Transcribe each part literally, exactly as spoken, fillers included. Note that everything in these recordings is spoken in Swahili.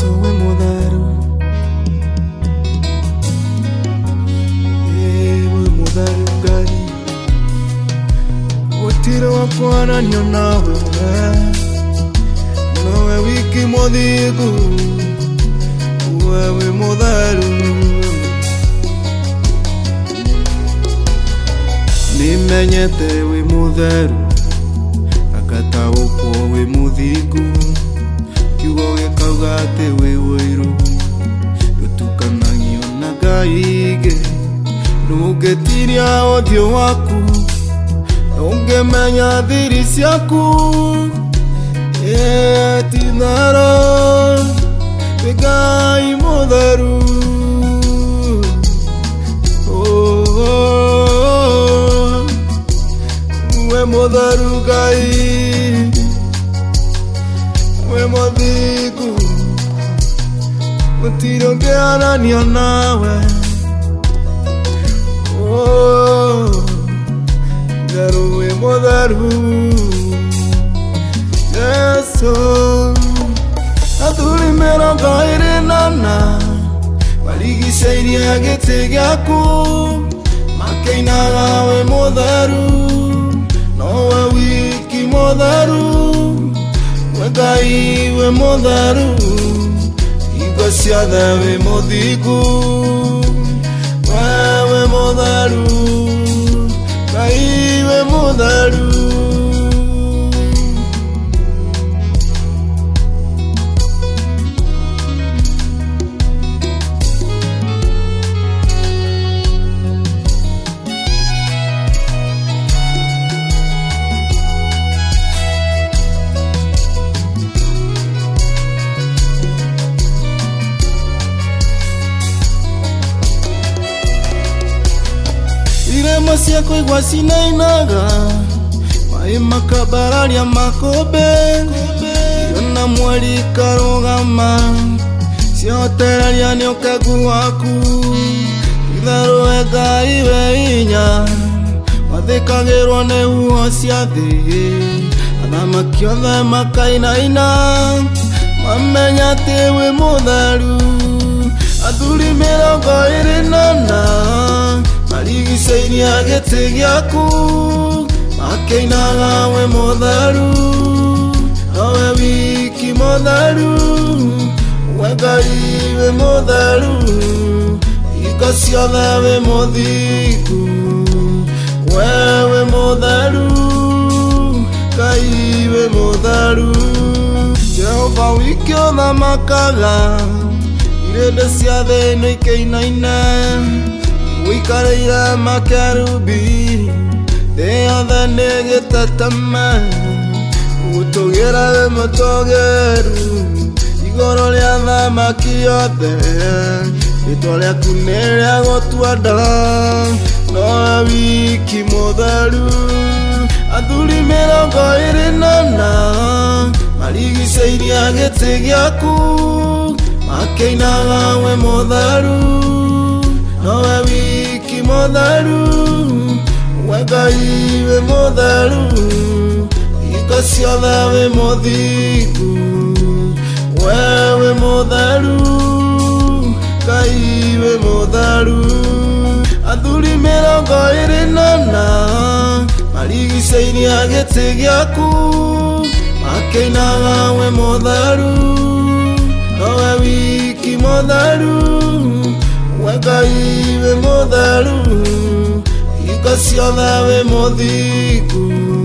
Yesu we mudharu, ewe mudharu gani utiro wakwana nyo nawe nawe wiki modhigu wewe mudharu nimenyete we mudharu akata ukwo we muthigu kiugo gikauga ati we wiru ndutukanagio na Ngai ndungetiria uthio waku ndungemenya thiri ciaku etinaro we Ngai mudharu oh we mudharu Ngai we mothigu mutiro ngeanania nawe oh Mudharu we mudharu Yesu athuri mĩrongo ĩrĩ na ana marigicĩirie gĩtĩ gĩaku makĩinaga we mudharu nowe wiki mudharu we Ngai we mudharu hingo ciothe we mũthingu wewe mudharu Ngai we mudharu irema ciakwa igwa cinainaga mai makambararia makombe yona mweri karugama cioteraria nĩ ũkengu waku itherũ we Ngai we hinya wathĩkagĩrwo nĩ huho cia thĩ athamaki othe makainaina mamenya atĩ wĩ mudharu athuri mĩrongo ĩrĩ na ana marigicĩirie gĩtĩ gĩaku makĩinaga we mudharu nowe wiki mudharu we Ngai we mudharu hingo ciothe we mũthingu wewe mudharu Ngai we mudharu Jehova wiki ũthamakaga irĩndĩ cia thĩ ĩno ikĩinaina wikareire makerubi thĩ yothe nĩgĩtetema gũtũgĩra we mũtũgĩru igũrũ rĩa thamaki yothe rĩtwa rĩaku nĩ rĩa gũtua nda nowe wiki mudharu athuri mĩrongo ĩrĩ na ana marigicĩirie gĩtĩ gĩaku makĩinaga we mudharu nowe wiki mudharu we Ngai we mudharu hingo ciothe we mũthingu wewe mudharu Ngai we mudharu athuri mĩrongo ĩrĩ na ana marigicĩirie gĩtĩ gĩaku makĩinaga we mudharu nowe wiki mudharu we Ngai we mudharu hingo ciothe we mũthingu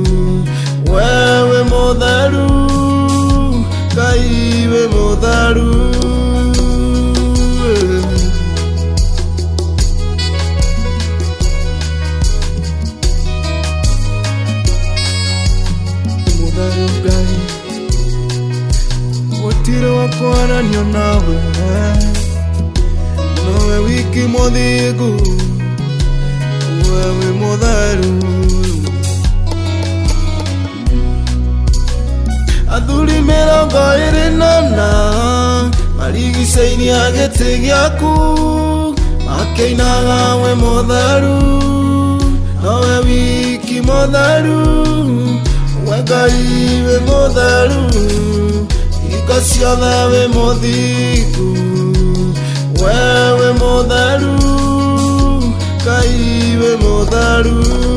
wewe mudharu Ngai we mudharu mudharu Ngai utiro wakwana nyo nawe nowe wiki muthigu wewe mudharu athuri mĩrongo ĩrĩ na ana marigicĩirie gĩtĩ gĩaku makĩinaga we mudharu nowe wiki mudharu we Ngai we mudharu hingo ciothe wĩ mũthingu, we wĩ mũtheru, Ngai wĩ mũtheru.